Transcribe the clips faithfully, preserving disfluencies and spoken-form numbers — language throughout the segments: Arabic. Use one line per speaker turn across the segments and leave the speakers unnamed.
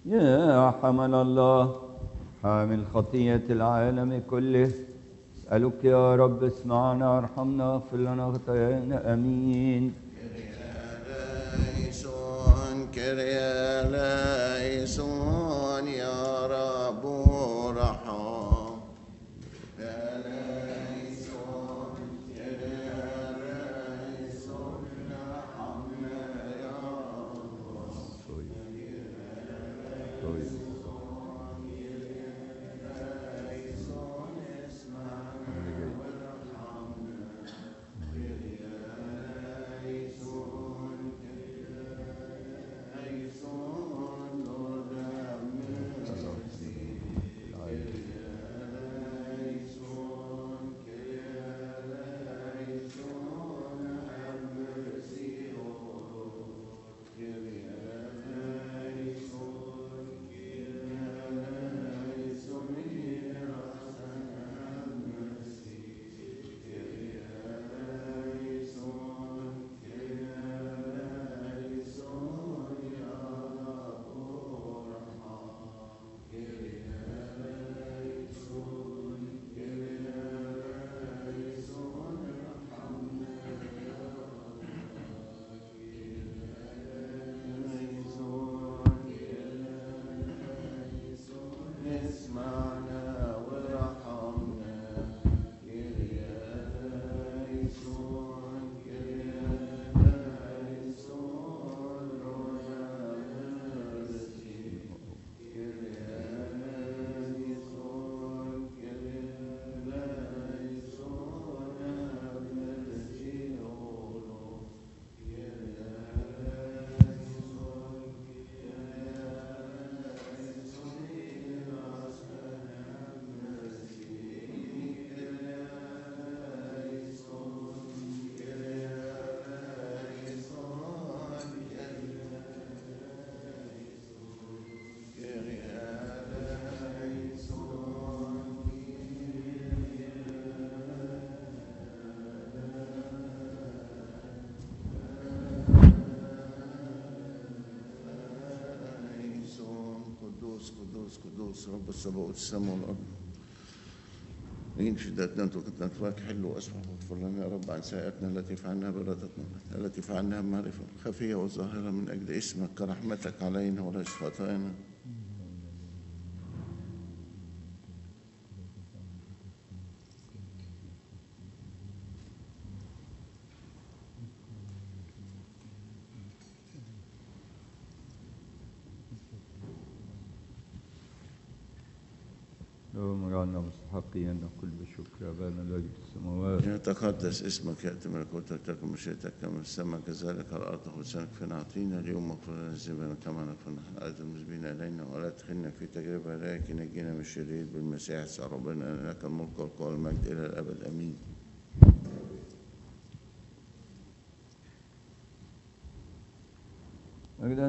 يا حمل الله حامل خطية العالم كله، أسألك يا رب اسمعنا ارحمنا اغفر لنا خطايانا آمين.
ليسون كريا ليسون يا رب رحم ليسون كريا ليسون ارحمنا يا رب ليسون اسمعنا وارحمنا قدوس قدوس رب السماوات والسماء والأرض. إن شدتنا وكتنا فاك حلو وأسمع واغفر لنا يا رب عن سيئاتنا التي فعلناها بإرادتنا التي فعلناها بمعرفة خفية وظاهرة من أجل اسمك كرحمتك علينا وليس خطايانا.
اللهم اجعلنا مستحقين أن نقول بشكر أبانا الذي في السماوات.
يتقدس اسمك، يأتي ملكوتك، تكن مشيئتك كما في السماء كذلك على الأرض. خبزنا كفانا أعطينا اليوم واغفر لنا ذنوبنا كما نغفر نحن أيضا المذنبين إلينا، ولا تدخلنا في تجربة لكن نجينا من الشرير بالمسيح يسوع ربنا، لك الملك والقوة والمجد إلى الأبد آمين.
مجدا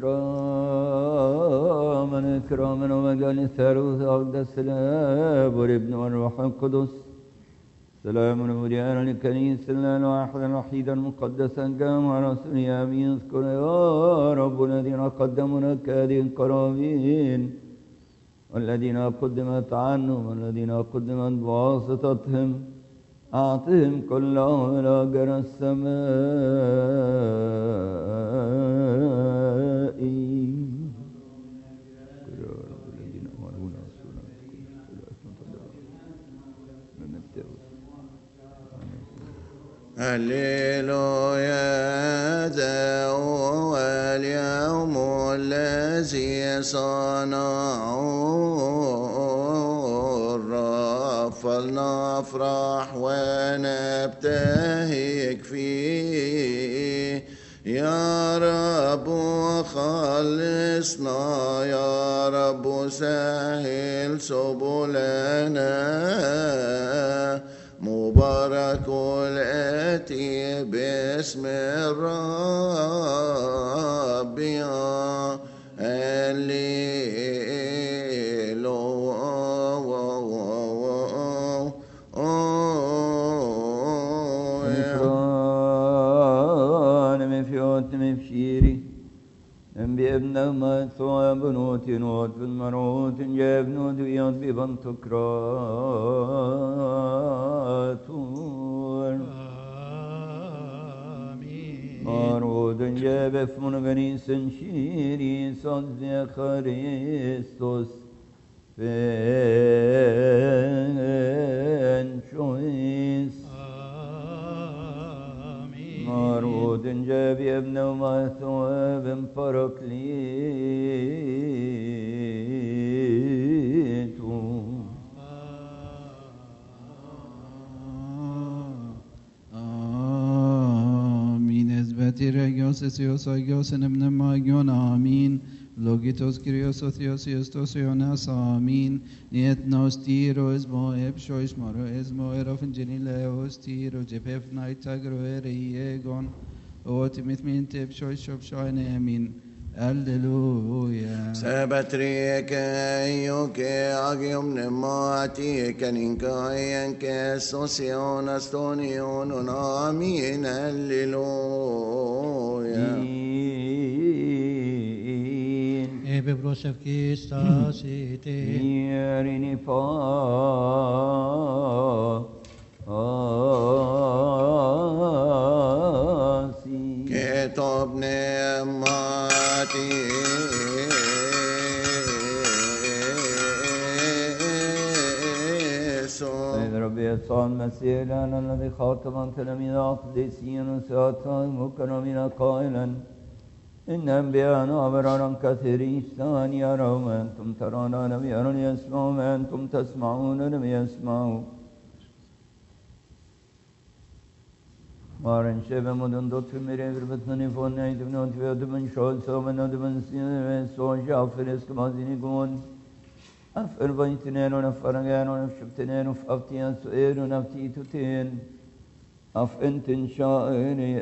وإكراما إكراما ومجدا للثالوث أقدس الآب والابن والروح القدس. سلام وديانا للكنيسة الله الواحد الوحيد المقدس الجامع رسول آمين. اذكر يا رب الذين قدموا لك هذه القرابين والذين قدمت عنهم والذين قدمت بواسطتهم، أعطهم كلهم الأجر السمائي.
هللويا ذا هو اليوم الذي صنعه الرب، فلنفرح ونبتهج فيه. يا رب خلصنا، يا رب سهل سبلنا. مبارك الآتي باسم الرب. هللويا.
من فيوت من فشيري بابن ما ثواب نوت نوت في المروت جاب نوت وياد ببنتكراتور مارود جاب فمن غنيس شيري صد خريستوس فين شويس مارود جاب ابن وما ثواب بركليتو
آمين اثبتي رجوس سيوس اجوس ابن ماجون آمين لوجيتوس كريوس وثيوسيوستوس يوناس آمين نيت نوستيرو اسمو ابشو اسمارو اسمو اروف انجينيلاوس تيرو جيبف نايتاغرو ارييغون اوتميت مين تبشو شوبشوين امين هللويا
سبتريك ايوك اغيوم نماتي كنينكاين كسوسيون استونيون امين هللويا
Ebe brosef kistasite.
Ierini pa asi
كتب نعماتي
سيد ربي يسوع المسيح لنا الذي خاطب تلاميذ القديسين وساطا مكرمين قائلا إن أنبياءنا أبرارا كثيرين يرون أنتم ترون لم يرون يسمعون أنتم تسمعون لم يسمعوا Maren şebe modun dot filmleri verbetnani fon ne idem not ve adımın şol somen adımın sinir son jafres kmazini gon afel vaytinen on afaragan on şüptenen of aftiyan suer on afti tutin af entin şairi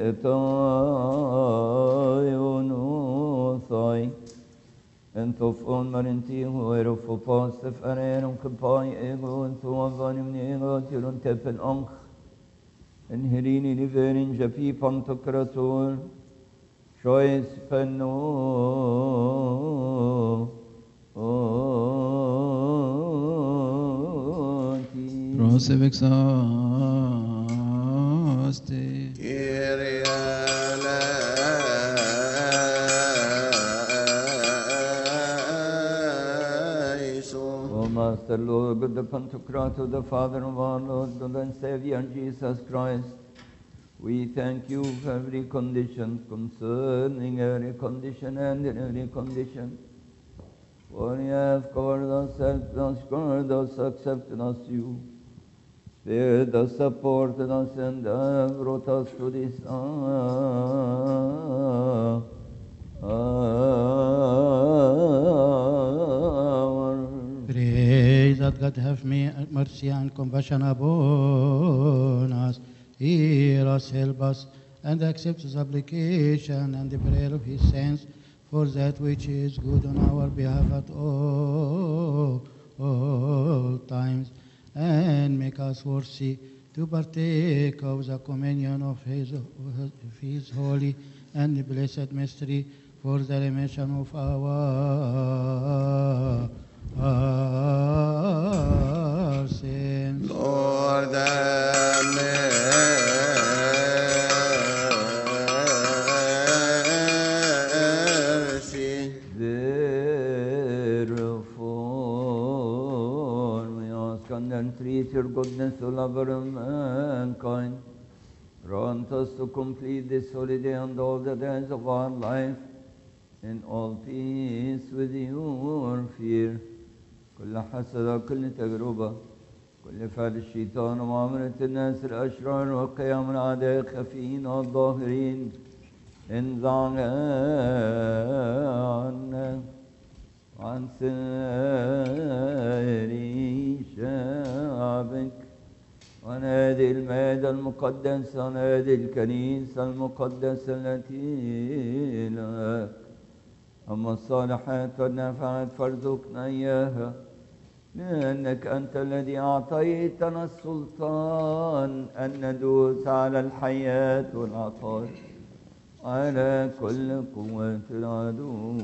etay onu say entof on marinti huero fopos tefaren on kpay ego entof vanim nego tirun tepel ank انهريني لفيرين جفي بانتوكراتور شويس فنو
روسبك ساستي
كيريا
Master Lord, the Pantocrator, the Father of our Lord, and Savior Jesus Christ, we thank you for every condition, concerning every condition and in every condition. For you have covered us, helped us, covered us, accepted us, you spared us, supported us, and have brought us to this hour.
Pray that God have mercy and compassion upon us. Hear us, help us, and accept his supplication and the prayer of his saints for that which is good on our behalf at all, all times, and make us worthy to partake of the communion of his, of his holy and blessed mystery for the remission of our, our sins.
Lord, have mercy.
Therefore, we ask and entreat your goodness to love mankind. Grant us to complete this holiday and all the days of our life in all peace with your fear. كل حسد كل تجربة كل فعل الشيطان ومعاملة الناس الأشرار وقيام الأعداء الخفيين والظاهرين انزع عنا وعن سائر شعبك وعن هذه المائدة المقدسة وعن هذه الكنيسة المقدسة التي لك أما الصالحات والنافعات فارزقنا إياها لأنك أنت الذي أعطيتنا السلطان أن ندوس على الحياة والعقار على كل قوة العدو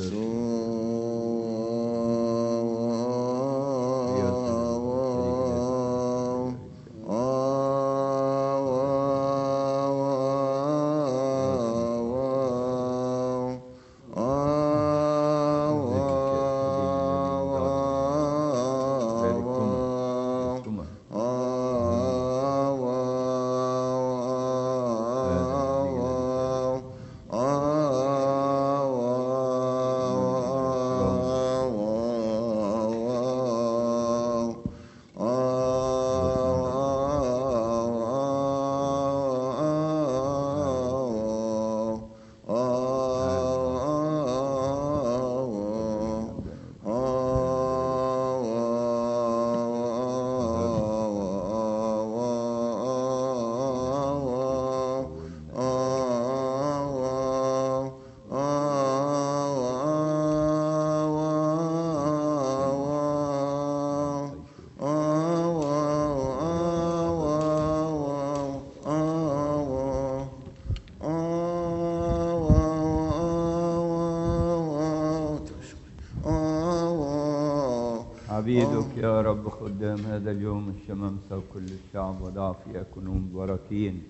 عبيدك يا رب خدام هذا اليوم الشمامسة وكل الشعب وضع في أكونهم مباركين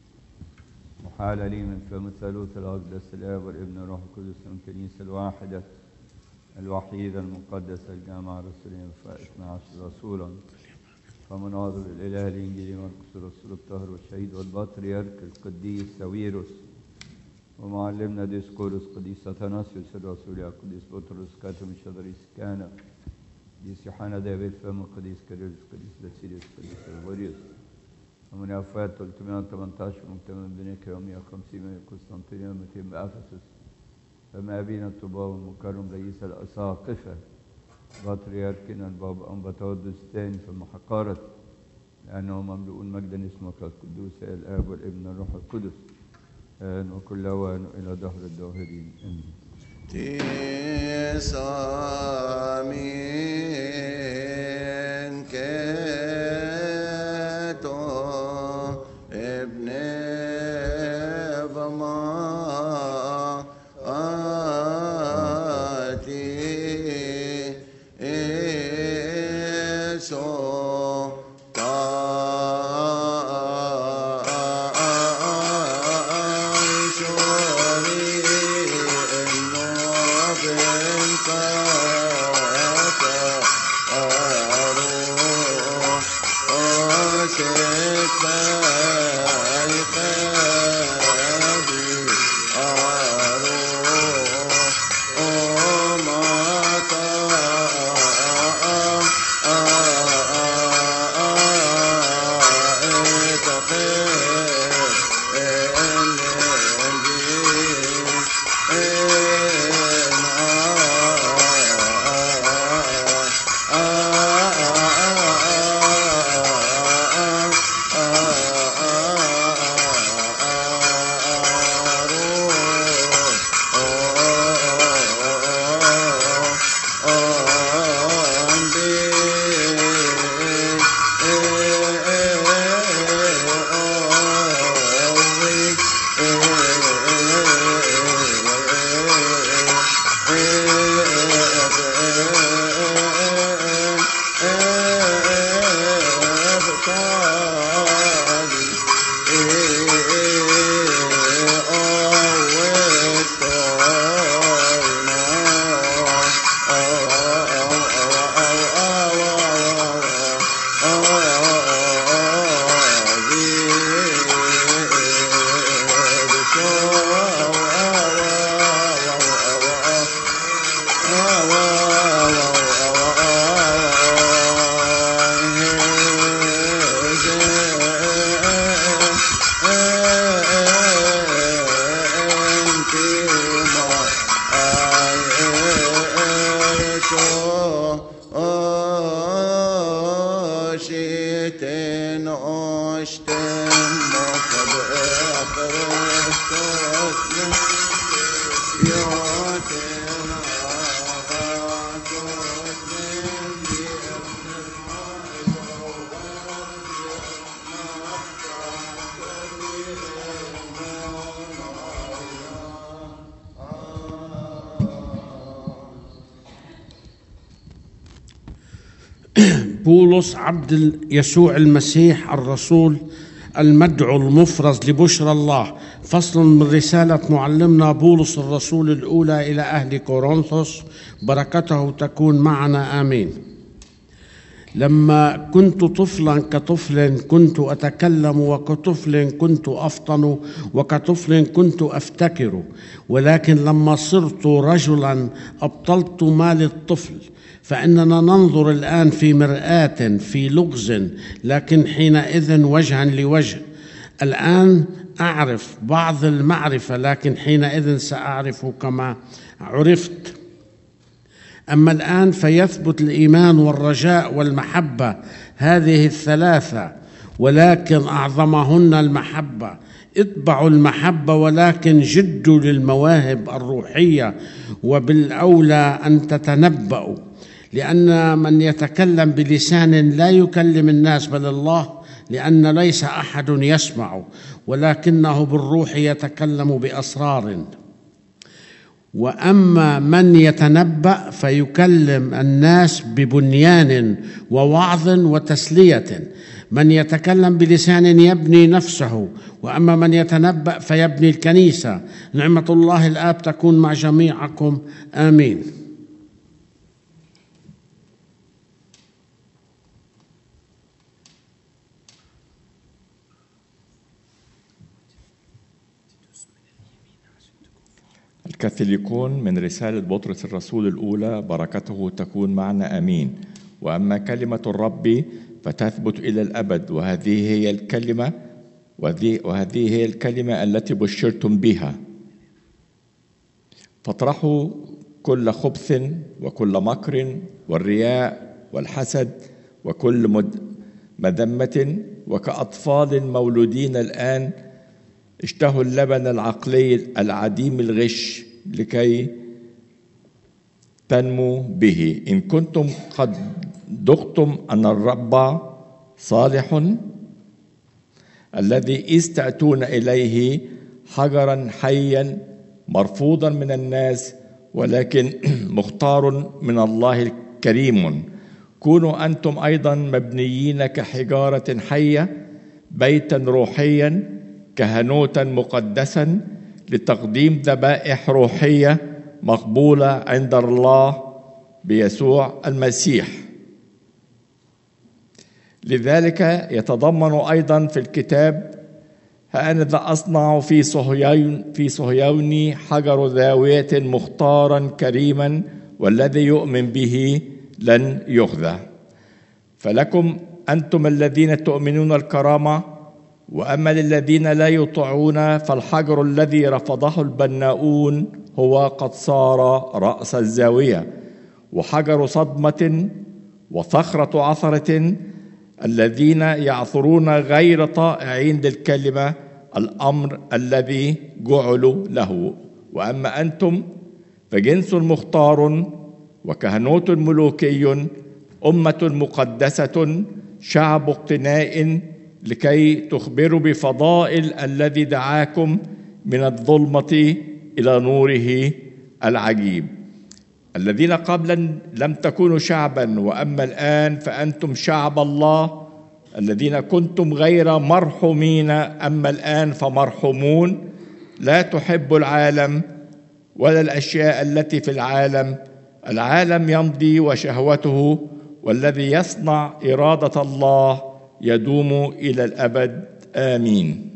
محال لي من فم الثالوث الأقدس الآب والابن والروح القدس من الكنيسة الواحدة الوحيدة المقدسة الجامعة الرسولية اثنا عشر رسولا فمناظر الإله الإنجيلي مرقس الرسول الطاهر والشهيد والبطريرك القديس ساويروس ومعلمنا ديسقورس قديس أثناسيوس الرسول القديس بطرس كاتم الشضريس كان قديس يوحنا دافيد فم قديس كيرلس قديس باسيليوس قديس غريغوريوس ومن وفاة ثلاثمائة وثمانية عشر مكتمل بنيكا ومائة وخمسين من قسطنطينية ومئتين بأفسس فما أبينا الطباء والمكرم رئيس الأساقفة بطريركنا البابا أنبطاودوس الثاني في المحقارة لأنه مملوءون مجدا اسمك القدوس الآب والابن والروح القدس آن وكل أوان إلى دهر الداهرين آمين.
تسامين كتو ابن فما آتي إيسو
بولس عبد يسوع المسيح الرسول المدعو المفرز لبشرى الله، فصل من رسالة معلمنا بولس الرسول الأولى إلى أهل كورنثوس، بركته تكون معنا آمين. لما كنت طفلا كطفل كنت أتكلم، وكطفل كنت أفطن، وكطفل كنت أفتكر، ولكن لما صرت رجلا أبطلت ما للطفل. فإننا ننظر الآن في مرآة في لغز، لكن حينئذ وجها لوجه. الآن أعرف بعض المعرفة، لكن حينئذ سأعرف كما عرفت. أما الآن فيثبت الإيمان والرجاء والمحبة، هذه الثلاثة، ولكن أعظمهن المحبة. اتبعوا المحبة، ولكن جدوا للمواهب الروحية، وبالأولى أن تتنبأوا، لأن من يتكلم بلسان لا يكلم الناس بل الله، لأن ليس أحد يسمع، ولكنه بالروح يتكلم بأسرار. وأما من يتنبأ فيكلم الناس ببنيان ووعظ وتسلية. من يتكلم بلسان يبني نفسه، وأما من يتنبأ فيبني الكنيسة. نعمة الله الآب تكون مع جميعكم آمين.
الكاثوليكون من رسالة بطرس الرسول الأولى، بركته تكون معنا آمين. وأما كلمة الرب فتثبت إلى الأبد، وهذه هي الكلمة وهذه هي الكلمة التي بشرتم بها. فاطرحوا كل خبث وكل مكر والرياء والحسد وكل مذمة، وكأطفال مولودين الآن اشتهوا اللبن العقلي العديم الغش لكي تنمو به، إن كنتم قد ذقتم أن الرب صالح، الذي إذ تأتون إليه حجرا حيا مرفوضا من الناس، ولكن مختار من الله كريم. كونوا أنتم أيضا مبنيين كحجارة حية، بيتا روحيا، كهنوتا مقدسا، لتقديم ذبائح روحية مقبولة عند الله بيسوع المسيح. لذلك يتضمن أيضا في الكتاب: هأنذا أصنع في صهيون في صهيوني حجر زاوية مختارا كريما، والذي يؤمن به لن يخزى. فلكم أنتم الذين تؤمنون الكرامة، وأما للذين لا يطيعون فالحجر الذي رفضه البناؤون هو قد صار رأس الزاوية، وحجر صدمة وصخرة عثرة، الذين يعثرون غير طائعين للكلمة، الأمر الذي جعلوا له. وأما أنتم فجنس مختار، وكهنوت ملوكي، أمة مقدسة، شعب اقتناء، لكي تخبروا بفضائل الذي دعاكم من الظلمة إلى نوره العجيب. الذين قبلا لم تكونوا شعبا، وأما الآن فأنتم شعب الله، الذين كنتم غير مرحومين أما الآن فمرحومون. لا تحبوا العالم ولا الأشياء التي في العالم. العالم يمضي وشهوته، والذي يصنع إرادة الله يدوم إلى الأبد آمين.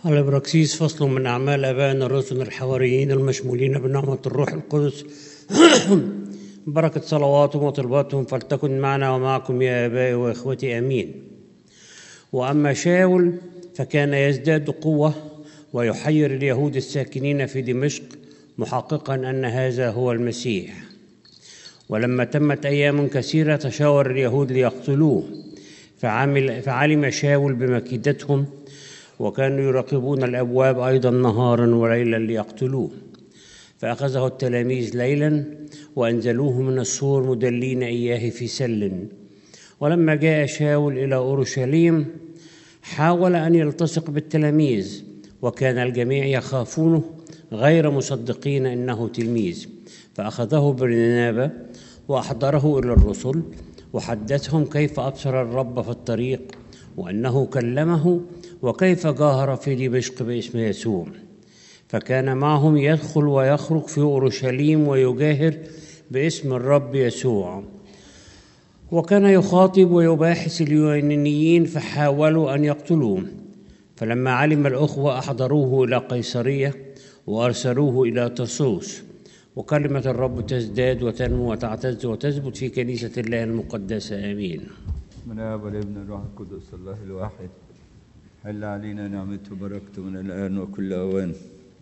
الإبراكسيس فصل من أعمال آبائنا الرسل الحواريين المشمولين بنعمة الروح القدس بركة صلواتهم وطلباتهم فلتكن معنا ومعكم يا آبائي وإخوتي آمين. وأما شاول فكان يزداد قوة ويحير اليهود الساكنين في دمشق محققا أن هذا هو المسيح. ولما تمت أيام كثيرة تشاور اليهود ليقتلوه، فعمل فعلم شاول بمكيدتهم، وكانوا يراقبون الأبواب أيضا نهارا وليلا ليقتلوه. فأخذه التلاميذ ليلا وأنزلوه من السور مدلين إياه في سل. ولما جاء شاول إلى أورشليم حاول أن يلتصق بالتلاميذ، وكان الجميع يخافونه غير مصدقين إنه تلميذ. فأخذه برنابة وأحضره إلى الرسل وحدثهم كيف أبصر الرب في الطريق وأنه كلمه وكيف جاهر في دمشق باسم يسوع. فكان معهم يدخل ويخرج في أورشليم ويجاهر باسم الرب يسوع. وكان يخاطب ويباحث اليونانيين فحاولوا أن يقتلوه. فلما علم الأخوة أحضروه إلى قيصرية وأرسلوه إلى ترسوس. وكلمة الرب تزداد وتنمو وتعتز وتثبت في كنيسة الله المقدسة آمين.
من الآب والابن الروح القدس الله الواحد. حل علينا نعمته وبركته من الآن وكل أوان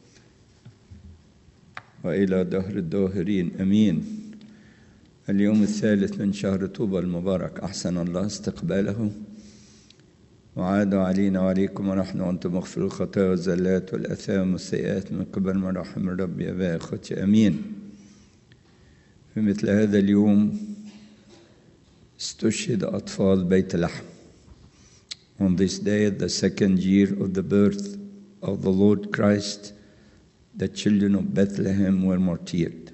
وإلى دهر الداهرين أمين. اليوم الثالث من شهر طوبى المبارك، أحسن الله استقباله وعاد علينا وعليكم ونحن وأنتم مغفر الخطايا والزلات والأثام والسيئات من قبل مراحم الرب يا أبائي أخوتي أمين. في مثل هذا اليوم استشهد أطفال بيت لحم. On this day, the second year of the birth of the Lord Christ, the children of Bethlehem were martyred.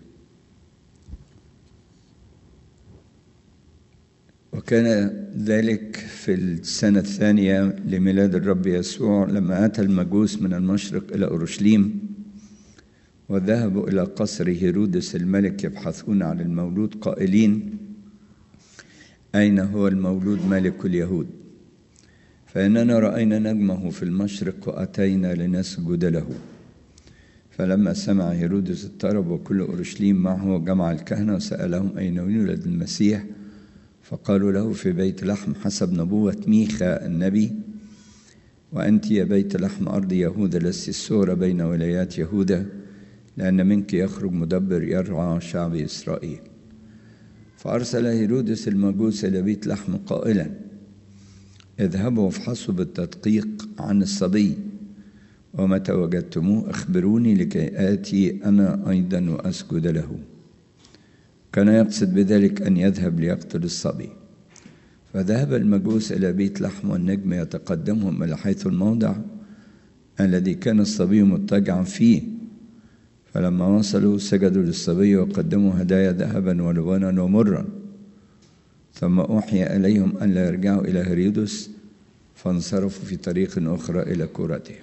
وكان ذلك في السنة الثانية لميلاد الرب يسوع، لما أتى المجوس من المشرق إلى أورشليم وذهبوا إلى قصر هيرودس الملك يبحثون عن المولود قائلين: أين هو المولود ملك اليهود؟ فإننا رأينا نجمه في المشرق وأتينا لنسجد له. فلما سمع هيرودس اضطرب وكل أورشليم معه وجمع الكهنة وسألهم أين يولد المسيح، فقالوا له في بيت لحم حسب نبوة ميخا النبي. وأنت يا بيت لحم أرض يهوذا لست الصغرى بين ولايات يهوذا، لأن منك يخرج مدبر يرعى شعب إسرائيل. فأرسل هيرودس المجوس إلى بيت لحم قائلا: اذهبوا وافحصوا بالتدقيق عن الصبي، ومتى وجدتموه أخبروني لكي آتي أنا أيضا وأسجد له. كان يقصد بذلك أن يذهب ليقتل الصبي. فذهب المجوس إلى بيت لحم والنجم يتقدمهم إلى حيث الموضع الذي كان الصبي مضطجعا فيه. فلما وصلوا سجدوا للصبي وقدموا هدايا ذهبا ولبانا ومرا. ثم أوحي إليهم أن لا يرجعوا إلى هيرودس، فانصرفوا في طريق أخرى إلى كورتهم.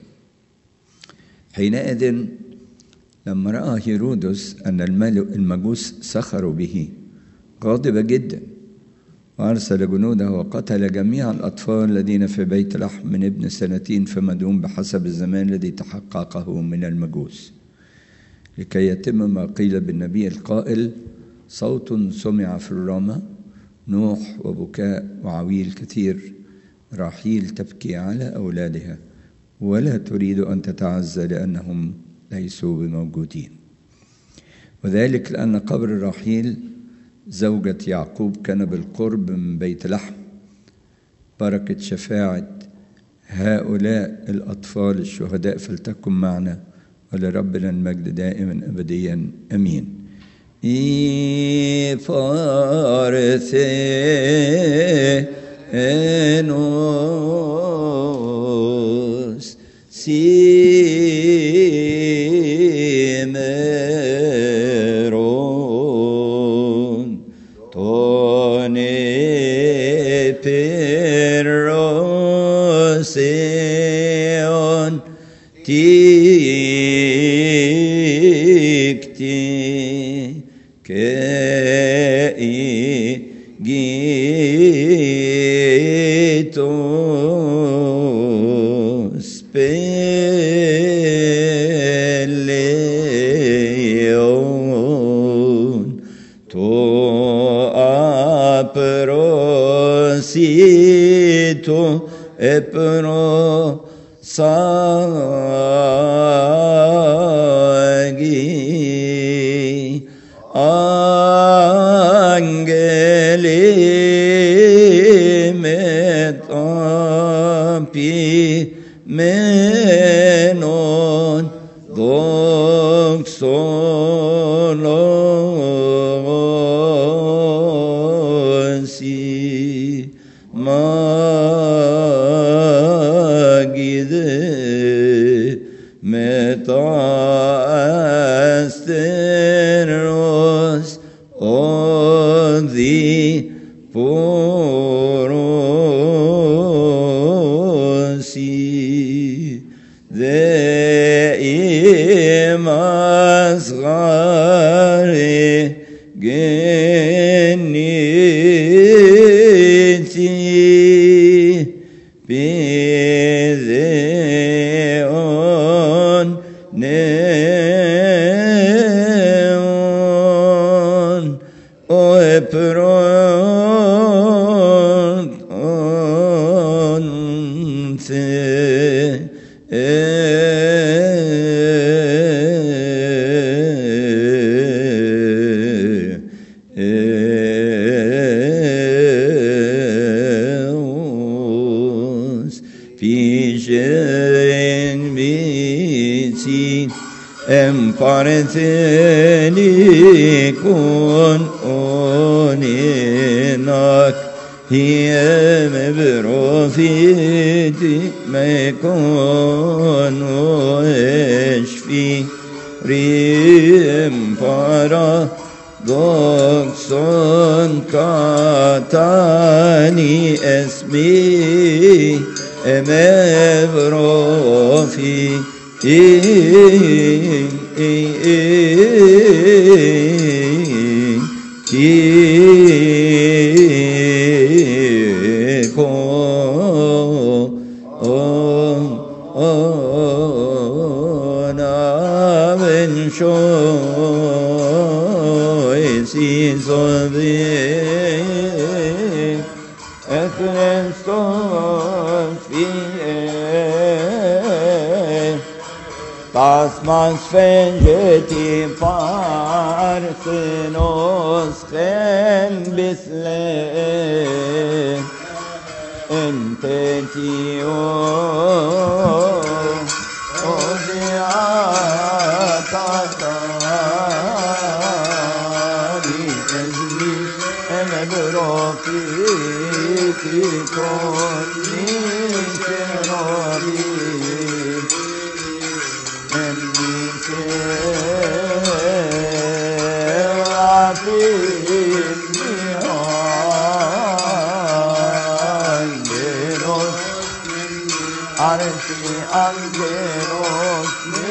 حينئذ لما رأى هيرودس أن المجوس سخروا به غاضب جدا، وأرسل جنوده وقتل جميع الأطفال الذين في بيت لحم من ابن سنتين فما دون بحسب الزمان الذي تحققه من المجوس، لكي يتم ما قيل بالنبي القائل: صوت سمع في الرامة، نوح وبكاء وعويل كثير، راحيل تبكي على أولادها ولا تريد أن تتعزى لأنهم ليسوا بموجودين. وذلك لأن قبر راحيل زوجة يعقوب كان بالقرب من بيت لحم. بركة شفاعة هؤلاء الأطفال الشهداء فلتكن معنا، ولربنا المجد دائما أبديا أمين. إي فارثينوس سيمرون توني بيروسيون تيكتي كي جيتوس peleon to aprosito epro sagi angeli metapi menon doxolosi magide metasteros odi porosi deimas gare geniti pideon neon oepron onte Pijen biti emparteni kun oninak hiem brofiti me kon eşfi rim para dokson katani esmi emevrofi ko ona ben shoy si sobi Kristus vie Tasman sfengeti parthenos chen bisle entetio odiatani esmi emebrofi con nicerobi en nicerapi angelos arti angelos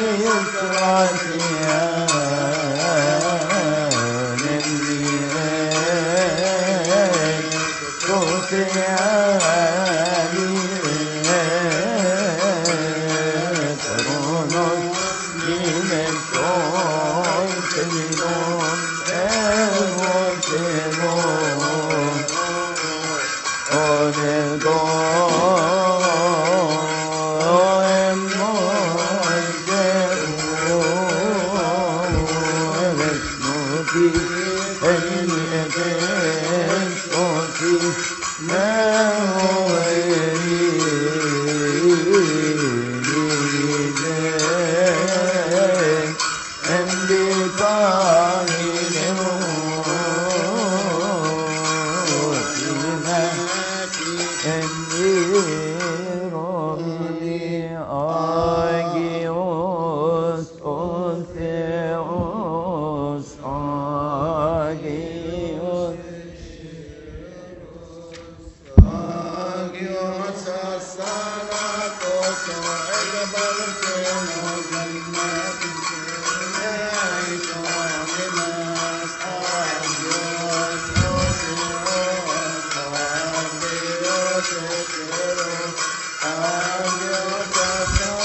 mitratian en Thank you.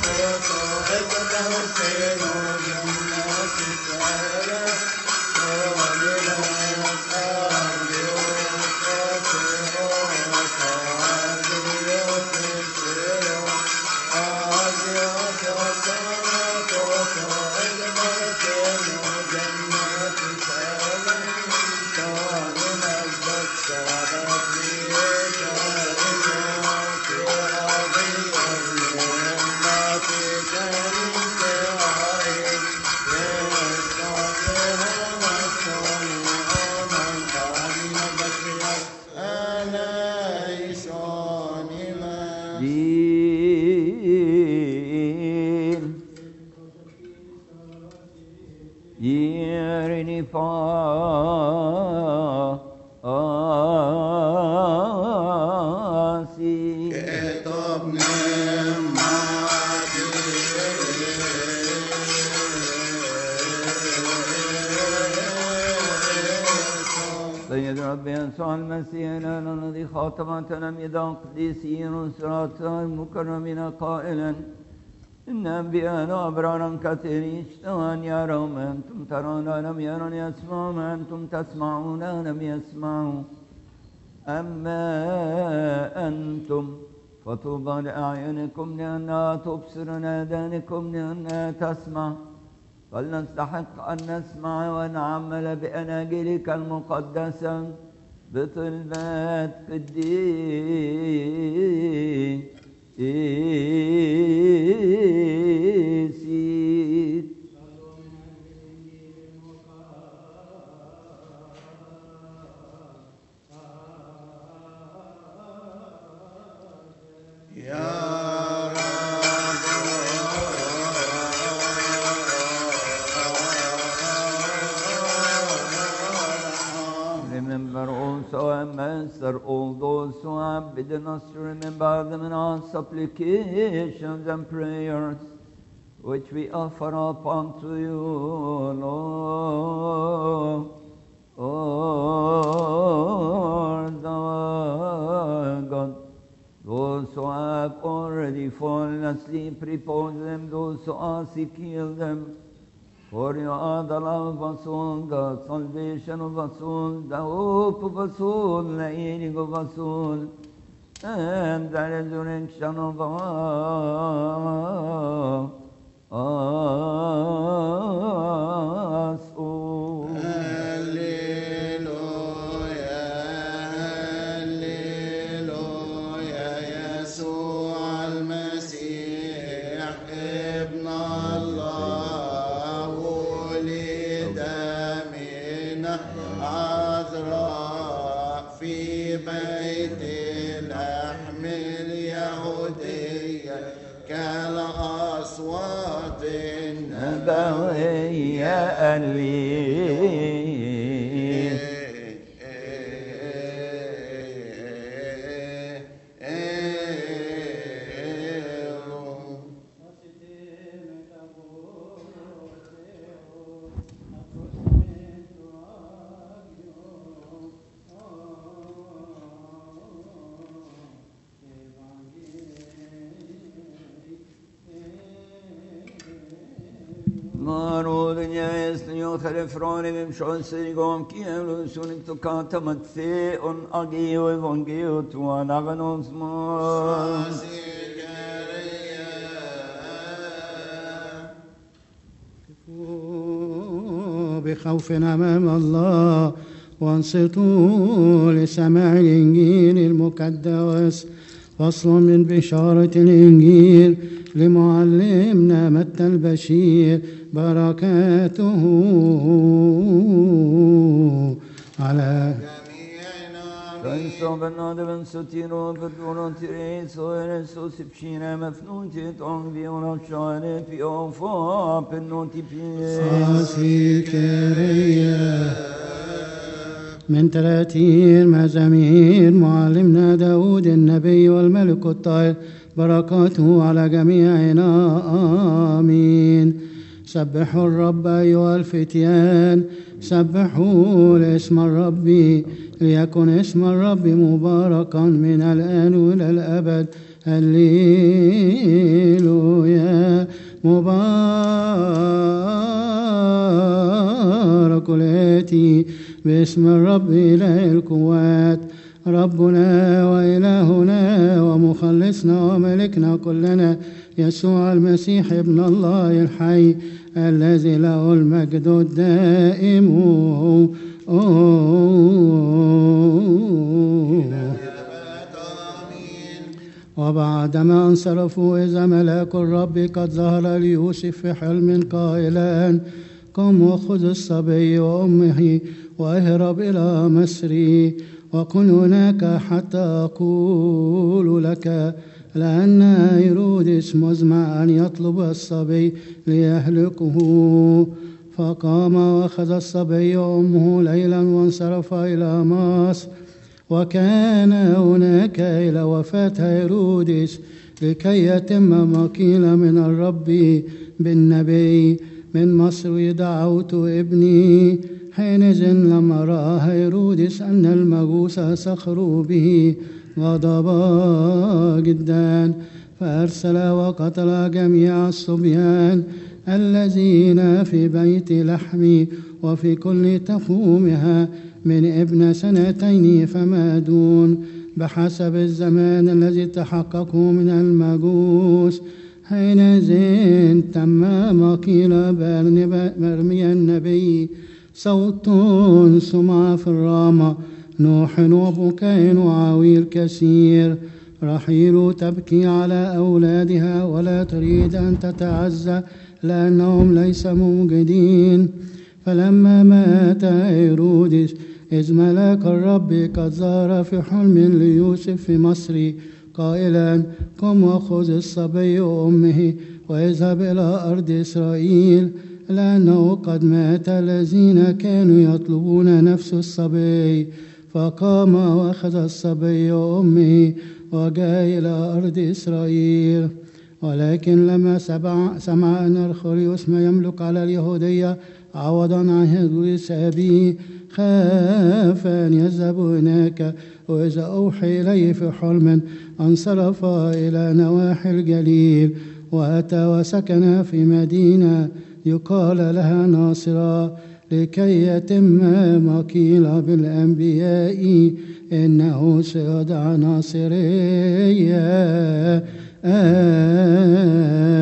Yerini fasi سيد ربي يسوع المسيح لنا الذي خاتم تلاميذ قديسين وسراة المكرمين قائلا إن أنبياء أبرارا كثيرين اشتهوا أن يروا ما أنتم ترون لم يروا يسمعوا ما أنتم تسمعون لم يسمعوا أما أنتم فطوبى لأعينكم لأنها تبصر ونادانكم لأنها تسمع فلنستحق أن نسمع ونعمل بأناجيلك المقدسة بطلبات في الدين إيسيد Remember also and master all those who have bidden us to remember them in our supplications and prayers, which we offer up unto you, Lord, Lord our God. Those who have already fallen asleep, repose them. Those who are sick, heal them. For you are the love of us all, the salvation of us all, the hope of us all, the healing of us all, and the resurrection of us all.
Hallelujah, hallelujah, يسوع المسيح ابن الله عذراء في بيت لحم اليهودية كالأصوات النبوية اللي Froni vem shanser igång kielo sunik to kata matse on agio evangio tu anaganos ma
بخوف أمام الله وانصتوا لسماع الإنجيل المقدس. فصل من بشارة الإنجيل لمعلمنا متى البشير بركاته على
Penso bernade ben sotiro per volontiere soere so sipcina mafnuti ton viola shane pio fa per noti pie
من تراتير مزامير معلمنا داود النبي والملك الطاهر بركاته على جميعنا آمين. سبحوا الرب أيها الفتيان، سبحوا لاسم الرب، ليكن اسم الرب مباركا من الآن إلى الأبد. هللويا. مبارك الآتي باسم الرب إله القوات، ربنا وإلهنا ومخلصنا وملكنا كلنا يسوع المسيح ابن الله الحي الذي له المجد الدائم. وبعدما انصرفوا إذا ملاك الرب قد ظهر ليوسف في حلم قائلا: قم وخذ الصبي وأمه واهرب إلى مصر، وكن هناك حتى أقول لك، لأن هيرودس مزمع أن يطلب الصبي ليهلكه. فقام وأخذ الصبي وأمه ليلا وانصرف إلى مصر، وكان هناك إلى وفاة هيرودس لكي يتم ما قيل من الرب بالنبي: من مصر دعوت ابني. حينئذ لما رأى هيرودس أن المجوس سخروا به غضبا جدا، فأرسل وقتل جميع الصبيان الذين في بيت لحم وفي كل تخومها من ابن سنتين فما دون، بحسب الزمان الذي تحققوا من المجوس. حينئذ تم ما قيل بإرميا النبي: صوت سمع في الرامة، نوح وبكاء وعويل كثير، رحيل تبكي على أولادها ولا تريد أن تتعزى لأنهم ليس موجودين. فلما مات هيرودس إذ ملاك الرب قد ظهر في حلم ليوسف في مصر قائلا: قم وخذ الصبي وأمه واذهب إلى أرض إسرائيل، لأنه قد مات الذين كانوا يطلبون نفس الصبي. فقام وأخذ الصبي وأمه وجاء إلى أرض إسرائيل. ولكن لما سمع أن أرخلاؤوس ما يملك على اليهودية عوضا عن هيرودس أبيه، خاف أن يذهب هناك، وإذا أوحي إليه في حلم انصرف إلى نواحي الجليل، وأتى وسكن في مدينة يقال لها ناصرة، لكي يتم ما قيل بالأنبياء: إنه سيدعى ناصريا. آه